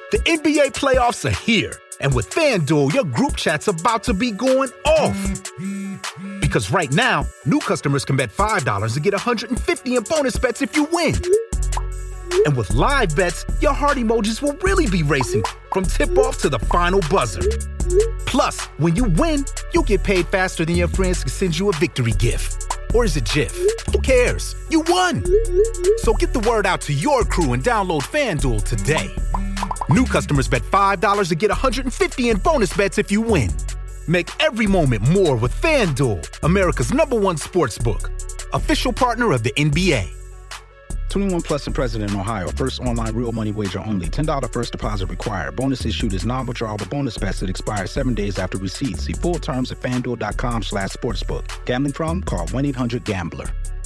The NBA playoffs are here, and with FanDuel, your group chat's about to be going off. Because right now, new customers can bet $5 to get $150 in bonus bets if you win. And with live bets, your heart emojis will really be racing from tip-off to the final buzzer. Plus, when you win, you'll get paid faster than your friends can send you a victory gift. Or is it GIF? Who cares? You won! So get the word out to your crew and download FanDuel today. New customers bet $5 to get $150 in bonus bets if you win. Make every moment more with FanDuel, America's #1 sportsbook. Official partner of the NBA. 21 plus and present in Ohio. First online real money wager only. $10 first deposit required. Bonus issued is non-withdrawable bonus bets that expire 7 days after receipt. See full terms at FanDuel.com/sportsbook. Gambling problem? Call 1-800-GAMBLER.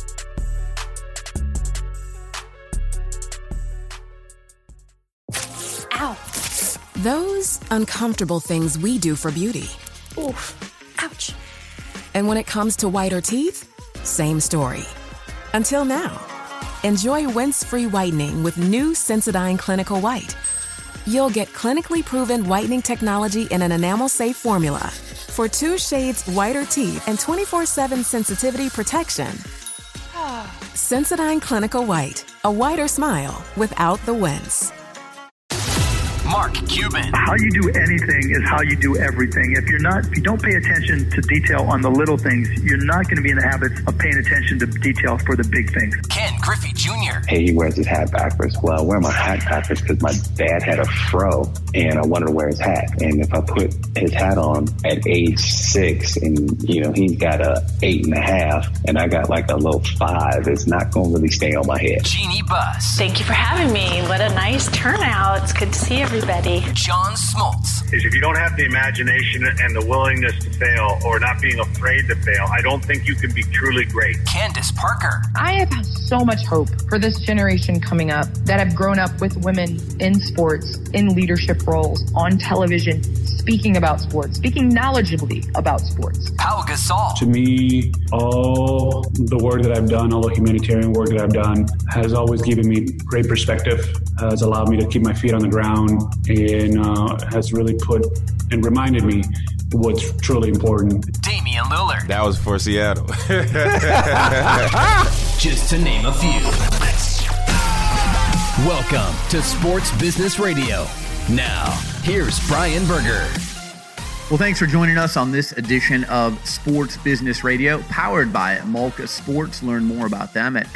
Ow. Those uncomfortable things we do for beauty. Oof. Ouch. And when it comes to whiter teeth, same story. Until now. Enjoy rinse-free whitening with new Sensodyne Clinical White. You'll get clinically proven whitening technology in an enamel-safe formula for 2 shades whiter teeth and 24/7 sensitivity protection. Sensodyne Clinical White, a whiter smile without the wince. Mark Cuban. How you do anything is how you do everything. If you don't pay attention to detail on the little things, you're not going to be in the habit of paying attention to detail for the big things. Ken Griffey Jr. Hey, he wears his hat backwards. Well, I wear my hat backwards because my dad had a fro and I wanted to wear his hat. And if I put his hat on at age 6 and, he's got a 8.5 and I got like a low 5, it's not going to really stay on my head. Jeannie Buss. Thank you for having me. What a nice turnout. It's good to see everybody. John Smoltz. Is if you don't have the imagination and the willingness to fail or not being afraid to fail, I don't think you can be truly great. Candace Parker. I have so much hope for this generation coming up that have grown up with women in sports, in leadership roles, on television, speaking about sports, speaking knowledgeably about sports. Pau Gasol. To me, all the work that I've done, all the humanitarian work that I've done has always given me great perspective, has allowed me to keep my feet on the ground, and has really put and reminded me what's truly important. Damian Lillard. That was for Seattle. Just to name a few. Welcome to Sports Business Radio. Now, here's Brian Berger. Well, thanks for joining us on this edition of Sports Business Radio, powered by Malka Sports. Learn more about them at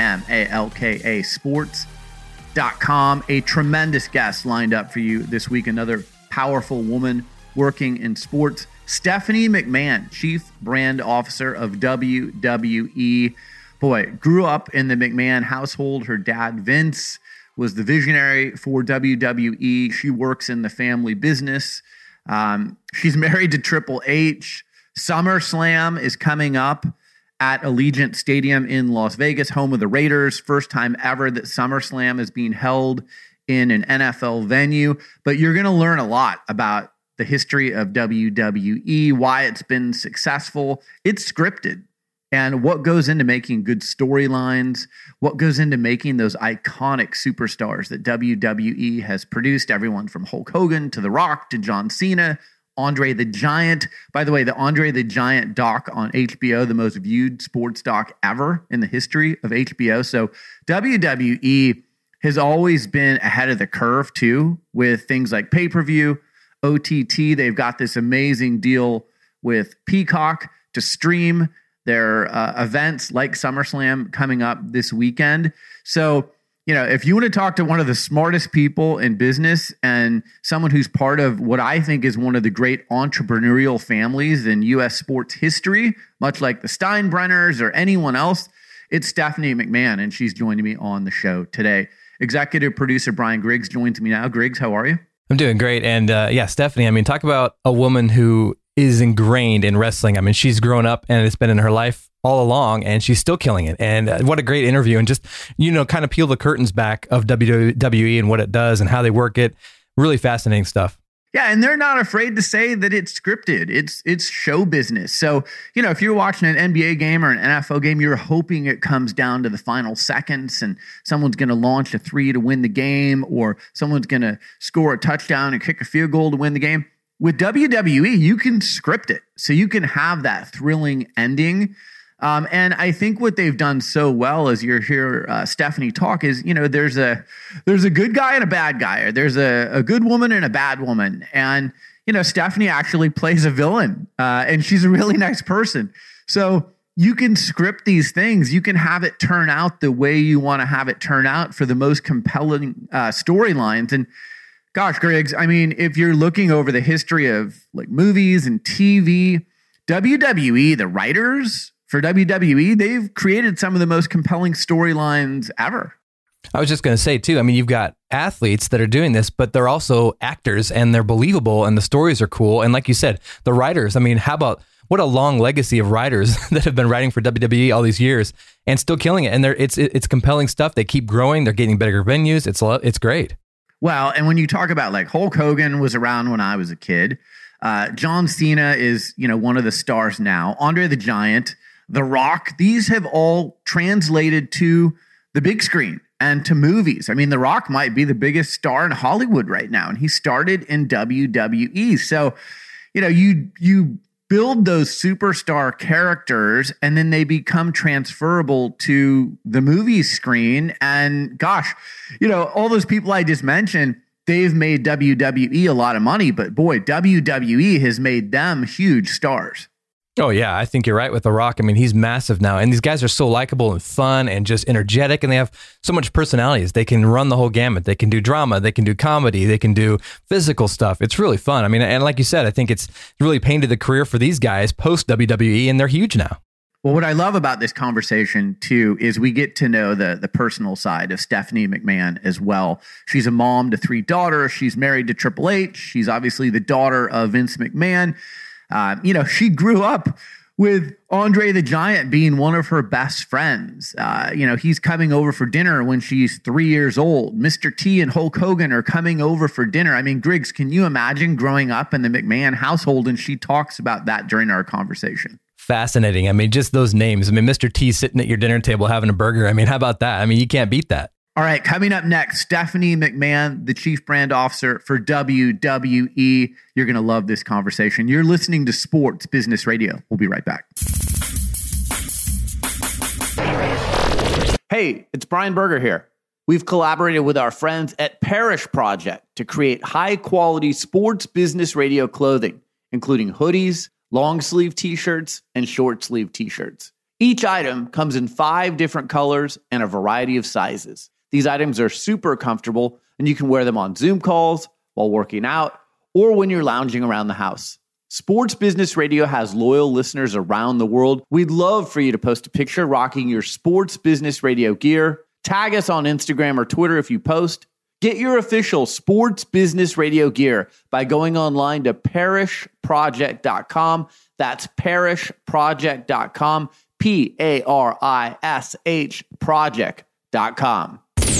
malkasports.com. A tremendous guest lined up for you this week. Another powerful woman working in sports. Stephanie McMahon, Chief Brand Officer of WWE. Boy, grew up in the McMahon household. Her dad, Vince, was the visionary for WWE. She works in the family business. She's married to Triple H. SummerSlam is coming up at Allegiant Stadium in Las Vegas, home of the Raiders. First time ever that SummerSlam is being held in an NFL venue. But you're going to learn a lot about the history of WWE, why it's been successful. It's scripted. And what goes into making good storylines, what goes into making those iconic superstars that WWE has produced, everyone from Hulk Hogan to The Rock to John Cena, Andre the Giant. By the way, the Andre the Giant doc on HBO, the most viewed sports doc ever in the history of HBO. So WWE has always been ahead of the curve too with things like pay-per-view, OTT. They've got this amazing deal with Peacock to stream their events like SummerSlam coming up this weekend. So, if you want to talk to one of the smartest people in business and someone who's part of what I think is one of the great entrepreneurial families in U.S. sports history, much like the Steinbrenners or anyone else, it's Stephanie McMahon, and she's joining me on the show today. Executive producer Brian Griggs joins me now. Griggs, how are you? I'm doing great. And Stephanie, talk about a woman who is ingrained in wrestling. She's grown up and it's been in her life all along and she's still killing it. And what a great interview. And just, kind of peel the curtains back of WWE and what it does and how they work it. Really fascinating stuff. Yeah, and they're not afraid to say that it's scripted. It's show business. So, if you're watching an NBA game or an NFL game, you're hoping it comes down to the final seconds and someone's going to launch a three to win the game, or someone's going to score a touchdown and kick a field goal to win the game. With WWE, you can script it. So you can have that thrilling ending. And I think what they've done so well, as you hear Stephanie talk, is, there's a good guy and a bad guy, or there's a good woman and a bad woman. And, Stephanie actually plays a villain, and she's a really nice person. So you can script these things. You can have it turn out the way you want to have it turn out for the most compelling storylines. And gosh, Griggs, I mean, if you're looking over the history of like movies and TV, WWE, the writers for WWE, they've created some of the most compelling storylines ever. I was just going to say too, I mean, you've got athletes that are doing this, but they're also actors and they're believable and the stories are cool. And like you said, the writers, I mean, how about what a long legacy of writers that have been writing for WWE all these years and still killing it. And it's compelling stuff. They keep growing. They're getting bigger venues. It's great. Well, and when you talk about like Hulk Hogan was around when I was a kid, John Cena is, one of the stars now, Andre the Giant, The Rock, these have all translated to the big screen and to movies. I mean, The Rock might be the biggest star in Hollywood right now, and he started in WWE. So, you build those superstar characters and then they become transferable to the movie screen. And gosh, all those people I just mentioned, they've made WWE a lot of money, but boy, WWE has made them huge stars. Oh, yeah. I think you're right with The Rock. I mean, he's massive now. And these guys are so likable and fun and just energetic. And they have so much personalities. They can run the whole gamut. They can do drama. They can do comedy. They can do physical stuff. It's really fun. I mean, and like you said, I think it's really painted the career for these guys post WWE, and they're huge now. Well, what I love about this conversation, too, is we get to know the personal side of Stephanie McMahon as well. She's a mom to 3 daughters. She's married to Triple H. She's obviously the daughter of Vince McMahon. She grew up with Andre the Giant being one of her best friends. He's coming over for dinner when she's 3 years old. Mr. T and Hulk Hogan are coming over for dinner. I mean, Griggs, can you imagine growing up in the McMahon household? And she talks about that during our conversation. Fascinating. I mean, just those names. I mean, Mr. T sitting at your dinner table having a burger. I mean, how about that? I mean, you can't beat that. All right, coming up next, Stephanie McMahon, the Chief Brand Officer for WWE. You're going to love this conversation. You're listening to Sports Business Radio. We'll be right back. Hey, it's Brian Berger here. We've collaborated with our friends at Parrish Project to create high-quality sports business radio clothing, including hoodies, long-sleeve T-shirts, and short-sleeve T-shirts. Each item comes in 5 different colors and a variety of sizes. These items are super comfortable, and you can wear them on Zoom calls, while working out, or when you're lounging around the house. Sports Business Radio has loyal listeners around the world. We'd love for you to post a picture rocking your Sports Business Radio gear. Tag us on Instagram or Twitter if you post. Get your official Sports Business Radio gear by going online to parishproject.com. That's parishproject.com, PARISH project.com.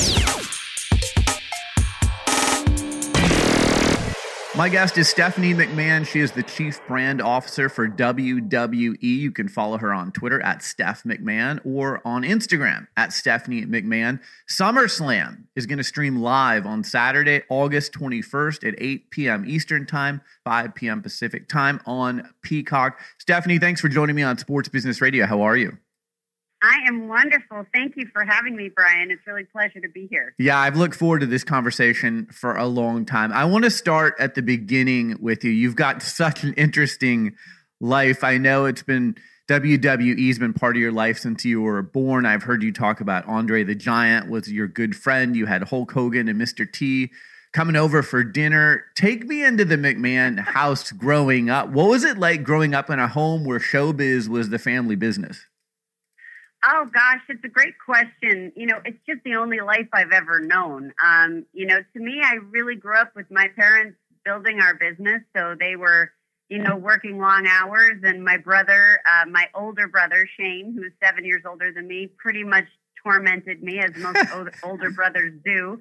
My guest is Stephanie McMahon. She is the Chief Brand Officer for WWE. You can follow her on Twitter at Steph McMahon or on Instagram at Stephanie McMahon. SummerSlam is going to stream live on Saturday, August 21st at 8 p.m. Eastern Time, 5 p.m. Pacific Time on Peacock. Stephanie, thanks for joining me on Sports Business Radio. How are you? I am wonderful. Thank you for having me, Brian. It's really a pleasure to be here. Yeah, I've looked forward to this conversation for a long time. I want to start at the beginning with you. You've got such an interesting life. I know it's been WWE's been part of your life since you were born. I've heard you talk about Andre the Giant was your good friend. You had Hulk Hogan and Mr. T coming over for dinner. Take me into the McMahon house growing up. What was it like growing up in a home where showbiz was the family business? Oh, gosh, it's a great question. It's just the only life I've ever known. To me, I really grew up with my parents building our business. So they were, working long hours. And my brother, my older brother, Shane, who's 7 years older than me, pretty much tormented me as most older brothers do.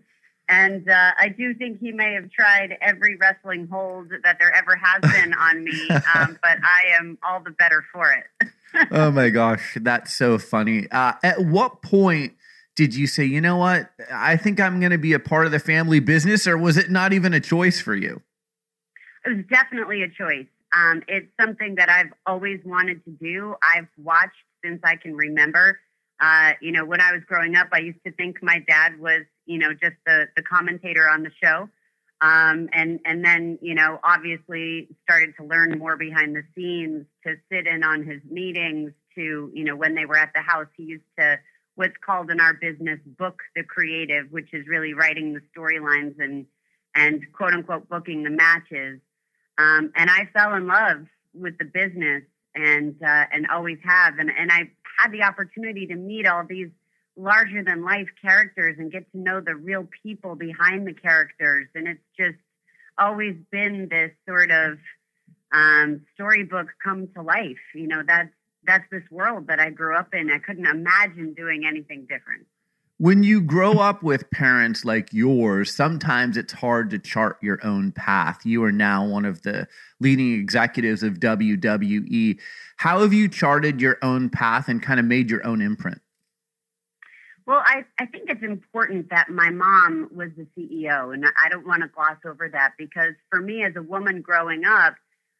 And I do think he may have tried every wrestling hold that there ever has been on me, but I am all the better for it. Oh my gosh, that's so funny. At what point did you say, you know what, I think I'm going to be a part of the family business, or was it not even a choice for you? It was definitely a choice. It's something that I've always wanted to do. I've watched since I can remember. When I was growing up, I used to think my dad was, just the commentator on the show. And then, obviously started to learn more behind the scenes, to sit in on his meetings, to, when they were at the house, he used to, what's called in our business, book the creative, which is really writing the storylines and quote unquote booking the matches. And I fell in love with the business and always have. And I had the opportunity to meet all these larger than life characters and get to know the real people behind the characters. And it's just always been this sort of storybook come to life. That's this world that I grew up in. I couldn't imagine doing anything different. When you grow up with parents like yours, sometimes it's hard to chart your own path. You are now one of the leading executives of WWE. How have you charted your own path and kind of made your own imprint? Well, I think it's important that my mom was the CEO, and I don't want to gloss over that, because for me as a woman growing up,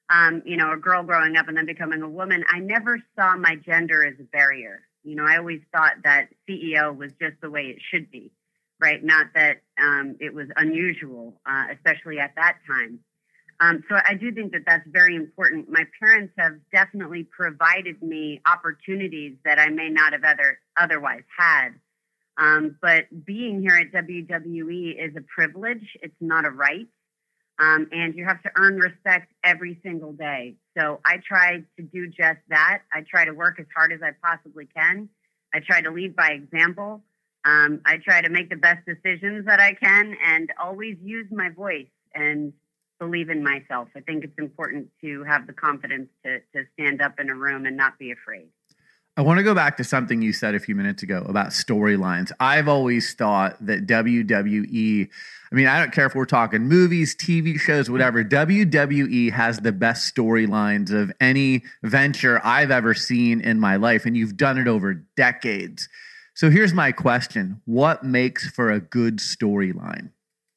a girl growing up and then becoming a woman, I never saw my gender as a barrier. I always thought that CEO was just the way it should be, right? Not that it was unusual, especially at that time. So I do think that that's very important. My parents have definitely provided me opportunities that I may not have otherwise had. But being here at WWE is a privilege. It's not a right. And you have to earn respect every single day. So I try to do just that. I try to work as hard as I possibly can. I try to lead by example. I try to make the best decisions that I can and always use my voice and believe in myself. I think it's important to have the confidence to stand up in a room and not be afraid. I want to go back to something you said a few minutes ago about storylines. I've always thought that WWE, I don't care if we're talking movies, TV shows, whatever, WWE has the best storylines of any venture I've ever seen in my life, and you've done it over decades. So here's my question. What makes for a good storyline?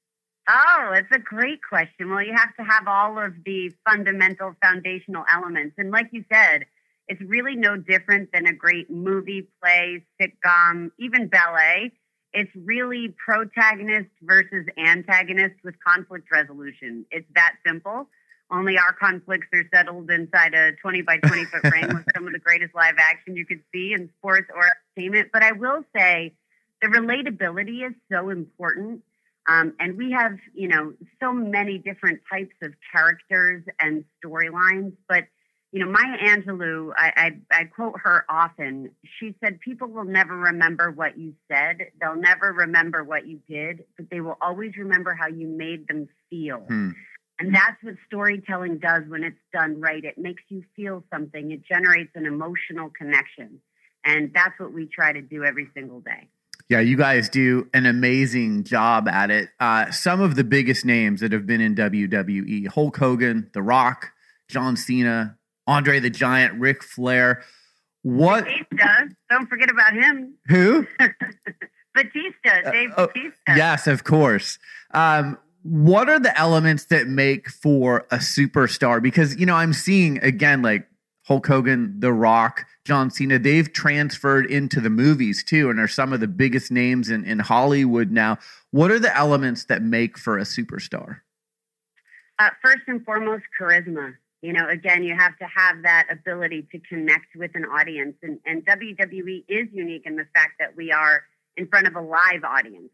Oh, it's a great question. Well, you have to have all of the fundamental foundational elements. And like you said, it's really no different than a great movie, play, sitcom, even ballet. It's really protagonist versus antagonist with conflict resolution. It's that simple. Only our conflicts are settled inside a 20 by 20 foot ring with some of the greatest live action you could see in sports or entertainment. But I will say the relatability is so important. And we have, so many different types of characters and storylines. But Maya Angelou, I quote her often. She said, people will never remember what you said. They'll never remember what you did, but they will always remember how you made them feel. And that's what storytelling does when it's done right. It makes you feel something. It generates an emotional connection. And that's what we try to do every single day. Yeah, you guys do an amazing job at it. Some of the biggest names that have been in WWE, Hulk Hogan, The Rock, John Cena, Andre the Giant, Ric Flair. What? Batista. Don't forget about him. Who? Batista. Dave Batista. Yes, of course. What are the elements that make for a superstar? Because, I'm seeing, again, like Hulk Hogan, The Rock, John Cena, they've transferred into the movies too and are some of the biggest names in Hollywood now. What are the elements that make for a superstar? First and foremost, charisma. Again, you have to have that ability to connect with an audience. And WWE is unique in the fact that we are in front of a live audience,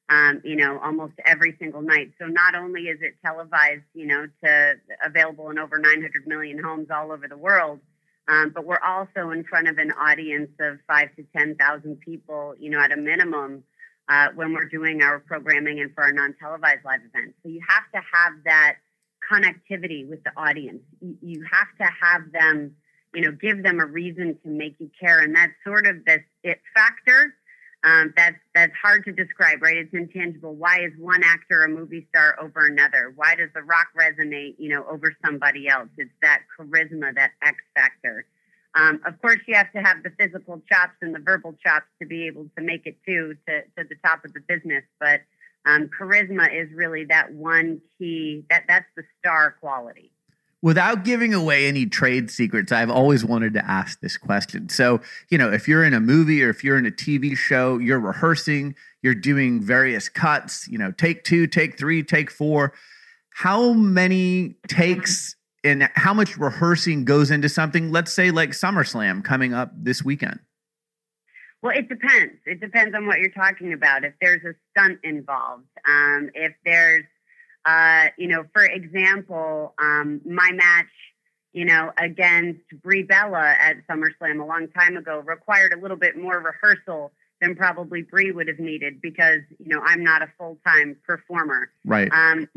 almost every single night. So not only is it televised, to available in over 900 million homes all over the world, but we're also in front of an audience of 5,000 to 10,000 people, at a minimum, when we're doing our programming and for our non-televised live events. So you have to have that connectivity with the audience. You have to have them, give them a reason to make you care. And that's sort of this it factor That's hard to describe, right? It's intangible. Why is one actor a movie star over another? Why does The Rock resonate, over somebody else? It's that charisma, that X factor. Of course, you have to have the physical chops and the verbal chops to be able to make it to the top of the business. But charisma is really that one key. That's the star quality. Without giving away any trade secrets, I've always wanted to ask this question. So, if you're in a movie or if you're in a TV show, you're rehearsing, you're doing various cuts, take 2, take 3, take 4. How many takes and how much rehearsing goes into something, let's say like SummerSlam coming up this weekend? Well, it depends. It depends on what you're talking about. If there's a stunt involved, if there's, for example, my match, against Brie Bella at SummerSlam a long time ago required a little bit more rehearsal than probably Brie would have needed because, I'm not a full-time performer. Right.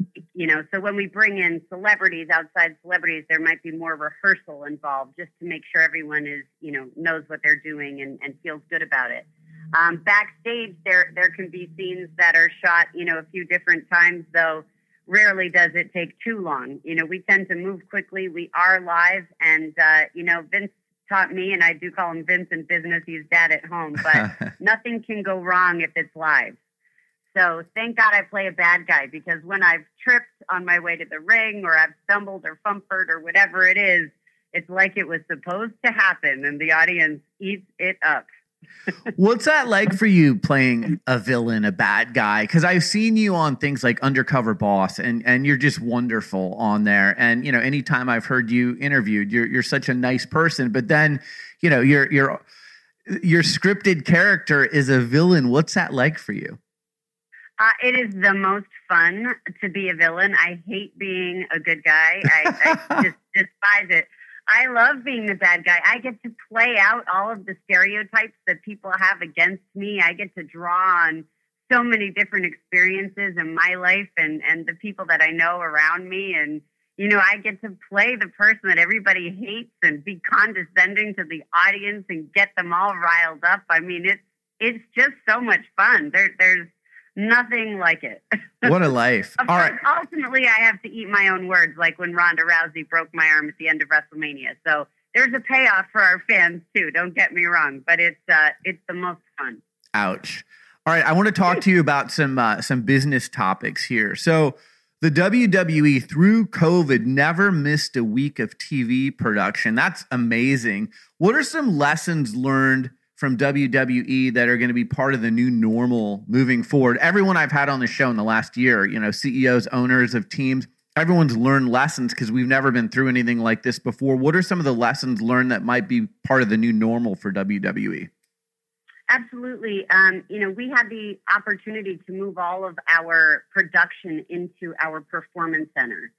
So when we bring in celebrities, outside celebrities, there might be more rehearsal involved just to make sure everyone is, knows what they're doing and feels good about it. Backstage, there can be scenes that are shot, a few different times, though rarely does it take too long. We tend to move quickly. We are live, and, Vince taught me, and I do call him Vince in business, he's dad at home, but nothing can go wrong if it's live. So thank God I play a bad guy, because when I've tripped on my way to the ring or I've stumbled or fumpered or whatever it is, it's like it was supposed to happen and the audience eats it up. What's that like for you playing a villain, a bad guy? Because I've seen you on things like Undercover Boss, and you're just wonderful on there. And anytime I've heard you interviewed, you're such a nice person. But then, your scripted character is a villain. What's that like for you? It is the most fun to be a villain. I hate being a good guy. I just despise it. I love being the bad guy. I get to play out all of the stereotypes that people have against me. I get to draw on so many different experiences in my life and the people that I know around me. And, I get to play the person that everybody hates and be condescending to the audience and get them all riled up. I mean, it's just so much fun. There's nothing like it. What a life. Of course, ultimately, I have to eat my own words, like when Ronda Rousey broke my arm at the end of WrestleMania. So there's a payoff for our fans, too. Don't get me wrong. But it's the most fun. Ouch. All right. I want to talk to you about some business topics here. So the WWE, through COVID, never missed a week of TV production. That's amazing. What are some lessons learned from WWE that are going to be part of the new normal moving forward? Everyone I've had on the show in the last year, CEOs, owners of teams, everyone's learned lessons because we've never been through anything like this before. What are some of the lessons learned that might be part of the new normal for WWE? Absolutely. We had the opportunity to move all of our production into our performance center,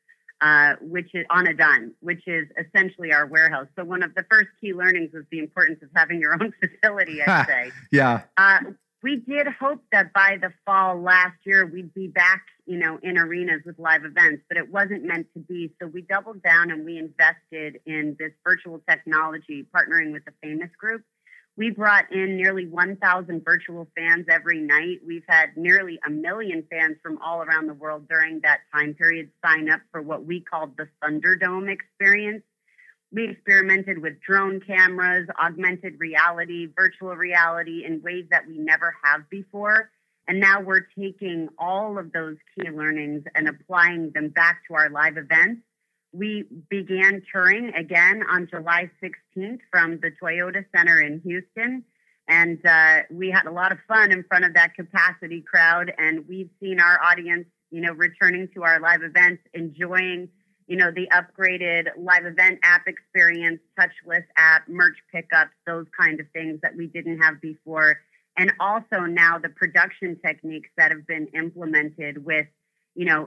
which is on a dime, which is essentially our warehouse. So one of the first key learnings was the importance of having your own facility, I'd say. Yeah. We did hope that by the fall last year, we'd be back, in arenas with live events, but it wasn't meant to be. So we doubled down and we invested in this virtual technology, partnering with the Famous Group. We brought in nearly 1,000 virtual fans every night. We've had nearly 1 million fans from all around the world during that time period sign up for what we called the Thunderdome experience. We experimented with drone cameras, augmented reality, virtual reality in ways that we never have before. And now we're taking all of those key learnings and applying them back to our live events. We began touring again on July 16th from the Toyota Center in Houston. And we had a lot of fun in front of that capacity crowd. And we've seen our audience, returning to our live events, enjoying, the upgraded live event app experience, touchless app, merch pickups, those kind of things that we didn't have before. And also now the production techniques that have been implemented with the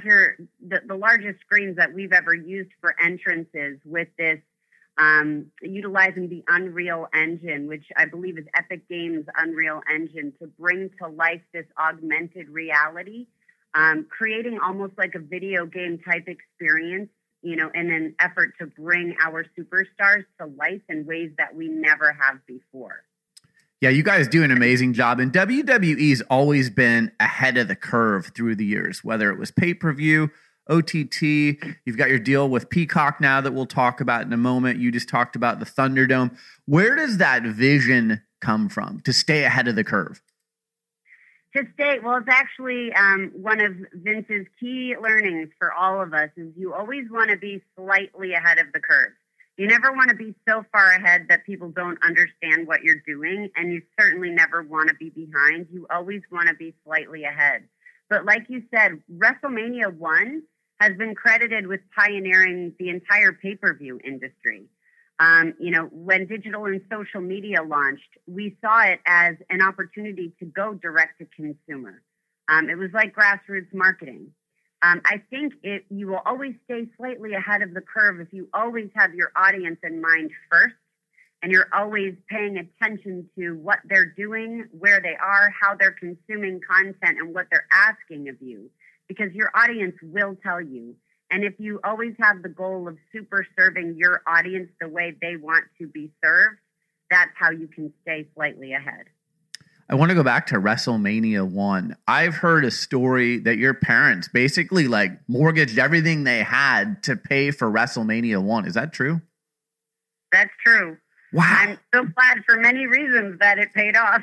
largest screens that we've ever used for entrances with this, utilizing the Unreal Engine, which I believe is Epic Games' Unreal Engine, to bring to life this augmented reality, creating almost like a video game type experience, in an effort to bring our superstars to life in ways that we never have before. Yeah, you guys do an amazing job. And WWE's always been ahead of the curve through the years, whether it was pay-per-view, OTT. You've got your deal with Peacock now that we'll talk about in a moment. You just talked about the Thunderdome. Where does that vision come from to stay ahead of the curve? To stay, well, it's actually one of Vince's key learnings for all of us is you always want to be slightly ahead of the curve. You never want to be so far ahead that people don't understand what you're doing, and you certainly never want to be behind. You always want to be slightly ahead. But like you said, WrestleMania 1 has been credited with pioneering the entire pay-per-view industry. When digital and social media launched, we saw it as an opportunity to go direct to consumer. It was like grassroots marketing. I think you will always stay slightly ahead of the curve if you always have your audience in mind first, and you're always paying attention to what they're doing, where they are, how they're consuming content, and what they're asking of you, because your audience will tell you. And if you always have the goal of super serving your audience the way they want to be served, that's how you can stay slightly ahead. I want to go back to WrestleMania 1. I've heard a story that your parents basically like mortgaged everything they had to pay for WrestleMania 1. Is that true? That's true. Wow. I'm so glad for many reasons that it paid off.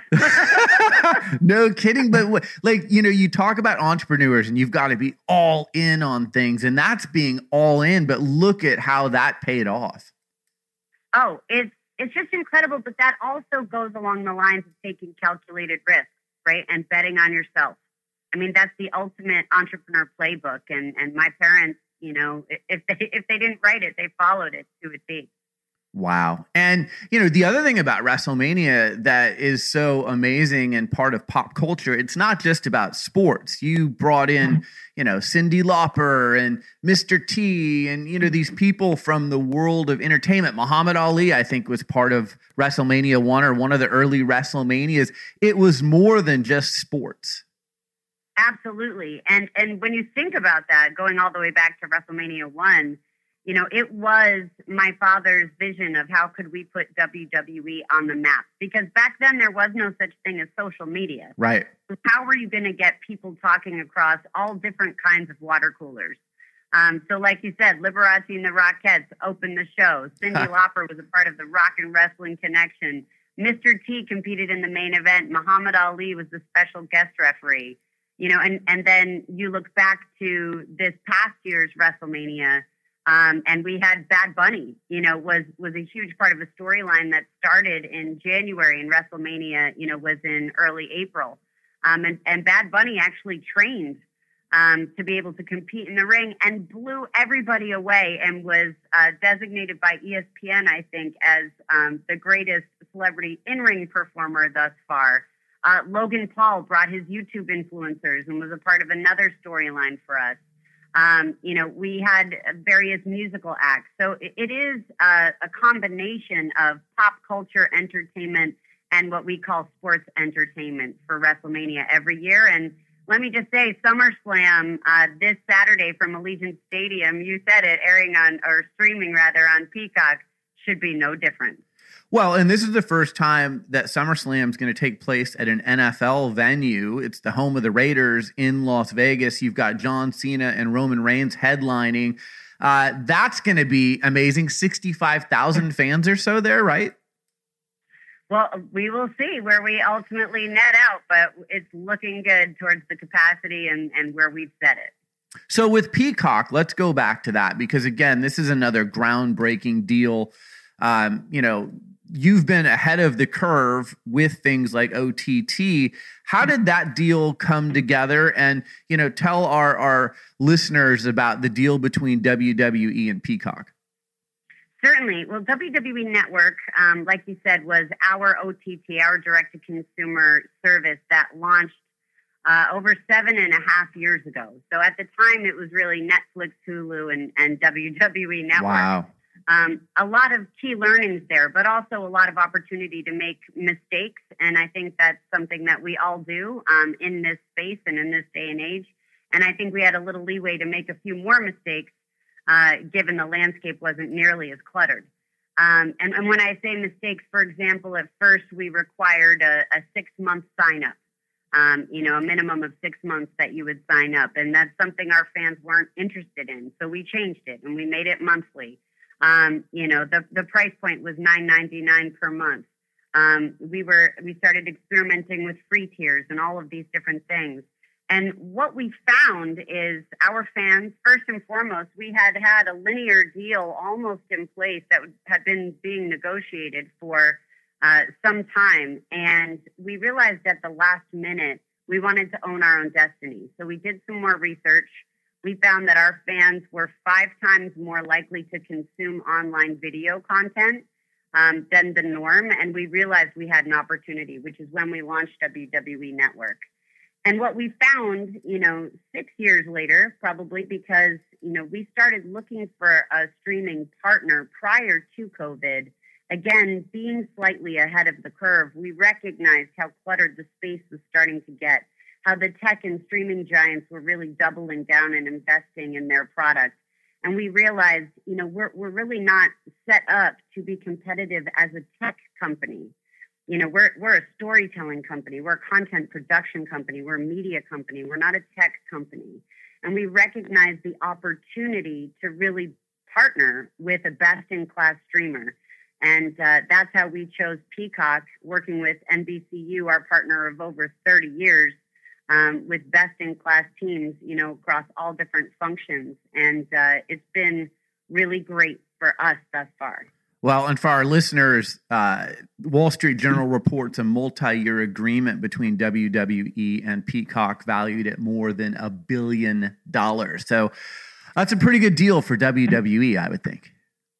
No kidding. But you talk about entrepreneurs and you've got to be all in on things, and that's being all in. But look at how that paid off. Oh, it's just incredible. But that also goes along the lines of taking calculated risks, right? And betting on yourself. I mean, that's the ultimate entrepreneur playbook. And my parents, if they didn't write it, they followed it to a T. Wow. And, the other thing about WrestleMania that is so amazing and part of pop culture, it's not just about sports. You brought in, Cyndi Lauper and Mr. T and, these people from the world of entertainment. Muhammad Ali, I think, was part of WrestleMania 1 or one of the early WrestleManias. It was more than just sports. Absolutely. And when you think about that, going all the way back to WrestleMania 1, it was my father's vision of how could we put WWE on the map? Because back then there was no such thing as social media. Right. How were you going to get people talking across all different kinds of water coolers? So like you said, Liberace and the Rockettes opened the show. Cyndi Lauper was a part of the Rock and Wrestling Connection. Mr. T competed in the main event. Muhammad Ali was the special guest referee. And then you look back to this past year's WrestleMania, and we had Bad Bunny, was a huge part of a storyline that started in January, and WrestleMania, was in early April. And Bad Bunny actually trained to be able to compete in the ring and blew everybody away and was designated by ESPN, I think, as the greatest celebrity in-ring performer thus far. Logan Paul brought his YouTube influencers and was a part of another storyline for us. We had various musical acts. So it is a combination of pop culture entertainment and what we call sports entertainment for WrestleMania every year. And let me just say, SummerSlam this Saturday from Allegiant Stadium, you said it, streaming on Peacock, should be no different. Well, and this is the first time that SummerSlam is going to take place at an NFL venue. It's the home of the Raiders in Las Vegas. You've got John Cena and Roman Reigns headlining. That's going to be amazing. 65,000 fans or so there, right? Well, we will see where we ultimately net out, but it's looking good towards the capacity and where we've set it. So with Peacock, let's go back to that because, again, this is another groundbreaking deal. You've been ahead of the curve with things like OTT. How did that deal come together? And, tell our listeners about the deal between WWE and Peacock. Certainly. Well, WWE Network, like you said, was our OTT, our direct-to-consumer service that launched over 7.5 years ago. So at the time, it was really Netflix, Hulu, and WWE Network. Wow. A lot of key learnings there, but also a lot of opportunity to make mistakes. And I think that's something that we all do in this space and in this day and age. And I think we had a little leeway to make a few more mistakes, given the landscape wasn't nearly as cluttered. And when I say mistakes, for example, at first we required a 6-month sign up, a minimum of 6 months that you would sign up. And that's something our fans weren't interested in. So we changed it and we made it monthly. The price point was $9.99 per month. We started experimenting with free tiers and all of these different things. And what we found is our fans, first and foremost, we had a linear deal almost in place that had been being negotiated for some time. And we realized at the last minute, we wanted to own our own destiny. So we did some more research. We found that our fans were 5 times more likely to consume online video content than the norm. And we realized we had an opportunity, which is when we launched WWE Network. And what we found, 6 years later, probably because, we started looking for a streaming partner prior to COVID, again, being slightly ahead of the curve, we recognized how cluttered the space was starting to get, how the tech and streaming giants were really doubling down and investing in their products. And we realized, we're really not set up to be competitive as a tech company. We're a storytelling company. We're a content production company. We're a media company. We're not a tech company. And we recognize the opportunity to really partner with a best-in-class streamer. And that's how we chose Peacock, working with NBCU, our partner of over 30 years, with best-in-class teams, across all different functions. And it's been really great for us thus far. Well, and for our listeners, Wall Street Journal reports a multi-year agreement between WWE and Peacock valued at more than $1 billion. So that's a pretty good deal for WWE, I would think.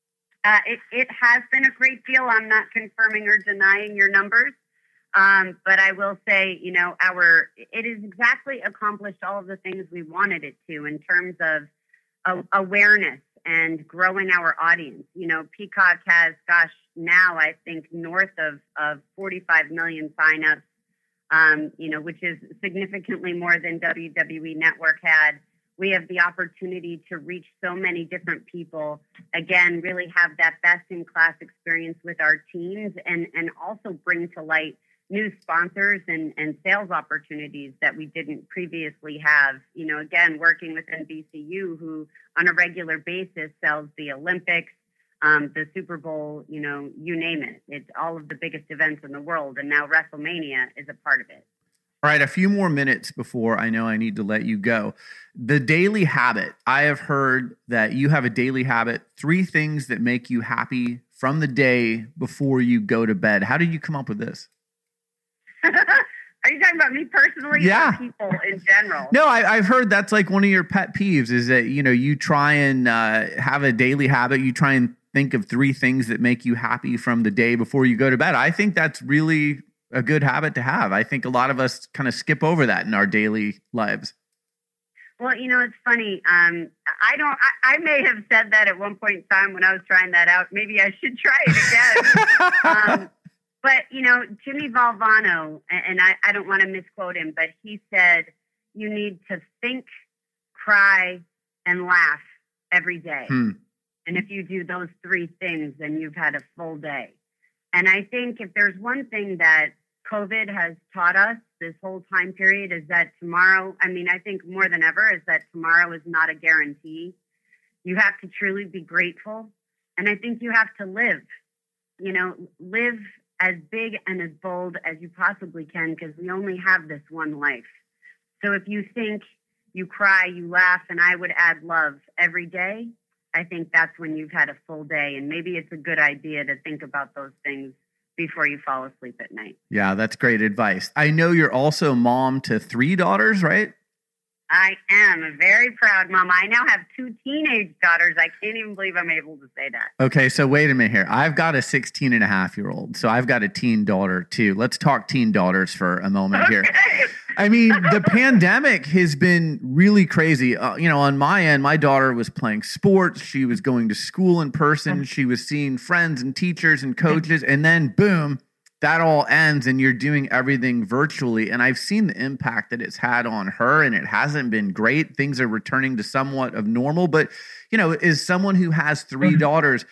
It has been a great deal. I'm not confirming or denying your numbers. But I will say, it has exactly accomplished all of the things we wanted it to in terms of awareness and growing our audience. Peacock has, now I think north of 45 million signups, which is significantly more than WWE Network had. We have the opportunity to reach so many different people, again, really have that best-in-class experience with our teams and also bring to light new sponsors and sales opportunities that we didn't previously have. Again, working with NBCU, who on a regular basis sells the Olympics, the Super Bowl, you name it. It's all of the biggest events in the world. And now WrestleMania is a part of it. All right, a few more minutes before I know I need to let you go. The daily habit. I have heard that you have a daily habit, 3 things that make you happy from the day before you go to bed. How did you come up with this? Are you talking about me personally? Yeah. Or people in general? No, I've heard that's like one of your pet peeves is that, you try and have a daily habit. You try and think of 3 things that make you happy from the day before you go to bed. I think that's really a good habit to have. I think a lot of us kind of skip over that in our daily lives. Well, it's funny. I may have said that at one point in time when I was trying that out. Maybe I should try it again. But, Jimmy Valvano, and I don't want to misquote him, but he said, you need to think, cry, and laugh every day. And if you do those 3 things, then you've had a full day. And I think if there's one thing that COVID has taught us this whole time period is that tomorrow, I think more than ever, is that tomorrow is not a guarantee. You have to truly be grateful. And I think you have to live, live as big and as bold as you possibly can, because we only have this one life. So if you think, you cry, you laugh, and I would add love every day, I think that's when you've had a full day. And maybe it's a good idea to think about those things before you fall asleep at night. Yeah, that's great advice. I know you're also mom to 3 daughters, right? I am a very proud mom. I now have 2 teenage daughters. I can't even believe I'm able to say that. Okay, so wait a minute here. I've got a 16-and-a-half-year-old, so I've got a teen daughter too. Let's talk teen daughters for a moment here. The pandemic has been really crazy. On my end, my daughter was playing sports. She was going to school in person. She was seeing friends and teachers and coaches. And then, boom, that all ends and you're doing everything virtually. And I've seen the impact that it's had on her, and it hasn't been great. Things are returning to somewhat of normal. But, as someone who has 3 daughters,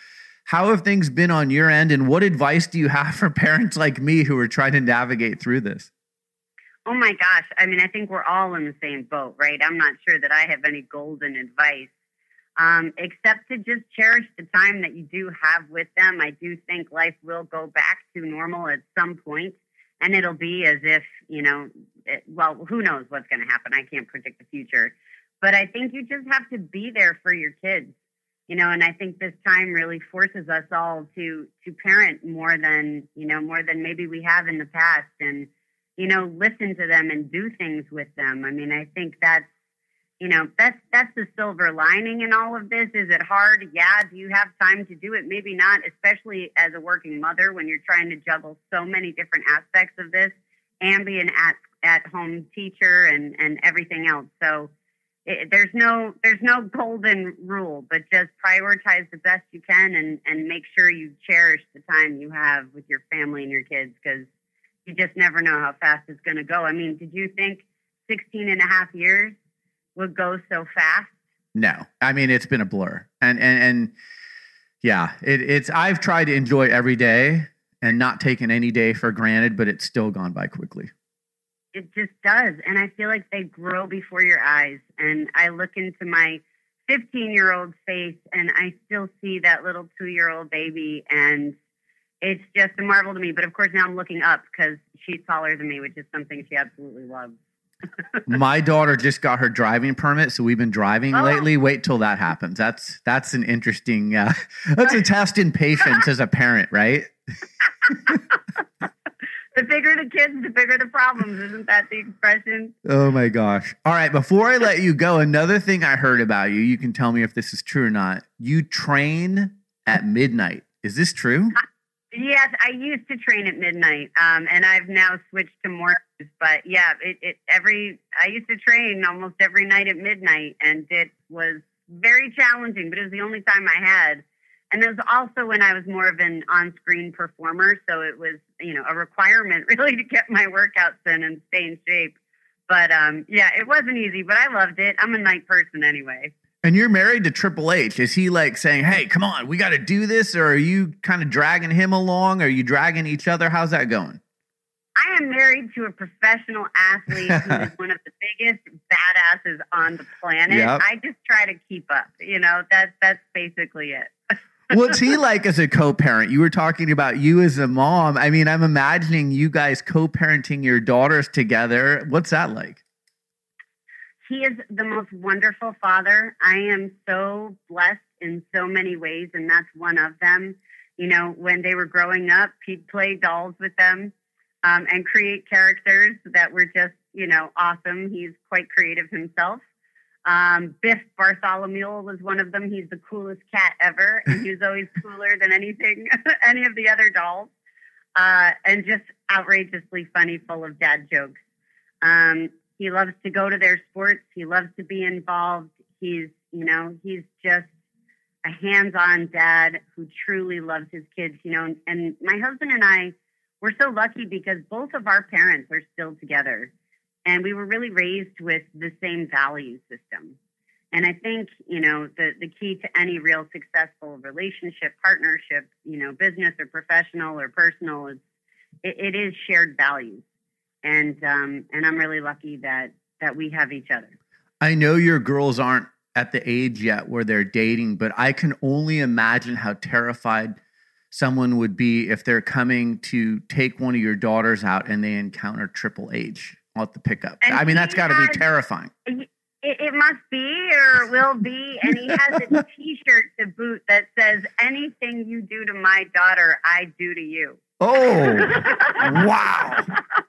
How have things been on your end, and what advice do you have for parents like me who are trying to navigate through this? Oh my gosh. I mean, I think we're all in the same boat, right? I'm not sure that I have any golden advice, except to just cherish the time that you do have with them. I do think life will go back to normal at some point, and it'll be as if, well, who knows what's going to happen? I can't predict the future. But I think you just have to be there for your kids, and I think this time really forces us all to parent more than maybe we have in the past, and listen to them and do things with them. I mean, I think that's the silver lining in all of this. Is it hard? Yeah. Do you have time to do it? Maybe not, especially as a working mother when you're trying to juggle so many different aspects of this and be an at-home teacher and everything else. So there's no golden rule, but just prioritize the best you can and make sure you cherish the time you have with your family and your kids, because you just never know how fast it's going to go. I mean, did you think 16 and a half years would go so fast? No. I mean, it's been a blur. And yeah, it's I've tried to enjoy every day and not taken any day for granted, but it's still gone by quickly. It just does. And I feel like they grow before your eyes. And I look into my 15-year-old face and I still see that little 2-year-old baby, and it's just a marvel to me. But of course, now I'm looking up because she's taller than me, which is something she absolutely loves. My daughter just got her driving permit, so we've been driving lately. Wait till that happens. That's an interesting, that's a test in patience as a parent, right? The bigger the kids, the bigger the problems. Isn't that the expression? Oh my gosh. All right. Before I let you go, another thing I heard about you, you can tell me if this is true or not. You train at midnight. Is this true? Yes, I used to train at midnight, and I've now switched to mornings. But yeah, I used to train almost every night at midnight, and it was very challenging, but it was the only time I had. And it was also when I was more of an on-screen performer, so it was, a requirement really to get my workouts in and stay in shape. But yeah, it wasn't easy, but I loved it. I'm a night person anyway. And you're married to Triple H. Is he like saying, hey, come on, we got to do this? Or are you kind of dragging him along? Are you dragging each other? How's that going? I am married to a professional athlete who is one of the biggest badasses on the planet. Yep. I just try to keep up. That's basically it. What's he like as a co-parent? You were talking about you as a mom. I mean, I'm imagining you guys co-parenting your daughters together. What's that like? He is the most wonderful father. I am so blessed in so many ways, and that's one of them. When they were growing up, he'd play dolls with them and create characters that were just, awesome. He's quite creative himself. Biff Bartholomew was one of them. He's the coolest cat ever, and he was always cooler than any of the other dolls, and just outrageously funny, full of dad jokes. He loves to go to their sports. He loves to be involved. He's just a hands-on dad who truly loves his kids, and my husband and I, we're so lucky because both of our parents are still together, and we were really raised with the same value system. And I think, the key to any real successful relationship, partnership, business or professional or personal, it is shared values. And I'm really lucky that we have each other. I know your girls aren't at the age yet where they're dating, but I can only imagine how terrified someone would be if they're coming to take one of your daughters out and they encounter Triple H at the pickup. And I mean, that's got to be terrifying. It must be or will be. And he has a T-shirt to boot that says, anything you do to my daughter, I do to you. Oh, wow.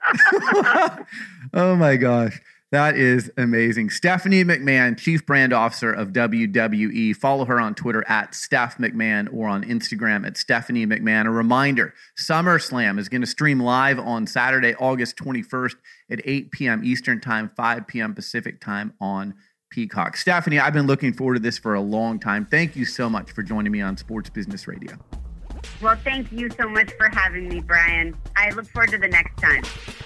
Oh, my gosh. That is amazing. Stephanie McMahon, Chief Brand Officer of WWE. Follow her on Twitter at Steph McMahon or on Instagram at Stephanie McMahon. A reminder, SummerSlam is going to stream live on Saturday, August 21st at 8 p.m. Eastern Time, 5 p.m. Pacific Time on Peacock. Stephanie, I've been looking forward to this for a long time. Thank you so much for joining me on Sports Business Radio. Well, thank you so much for having me, Brian. I look forward to the next time.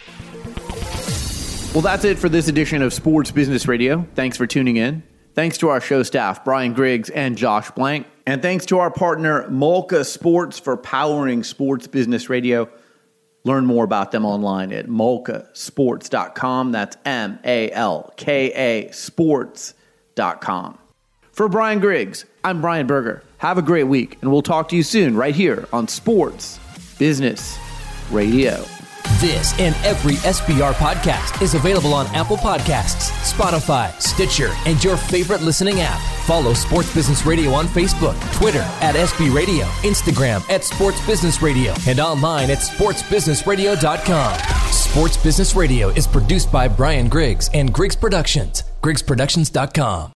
Well, that's it for this edition of Sports Business Radio. Thanks for tuning in. Thanks to our show staff, Brian Griggs and Josh Blank. And thanks to our partner, Molka Sports, for powering Sports Business Radio. Learn more about them online at molkasports.com. That's MALKA sports.com. For Brian Griggs, I'm Brian Berger. Have a great week, and we'll talk to you soon right here on Sports Business Radio. This and every SBR podcast is available on Apple Podcasts, Spotify, Stitcher, and your favorite listening app. Follow Sports Business Radio on Facebook, Twitter at SB Radio, Instagram at Sports Business Radio, and online at sportsbusinessradio.com. Sports Business Radio is produced by Brian Griggs and Griggs Productions, griggsproductions.com.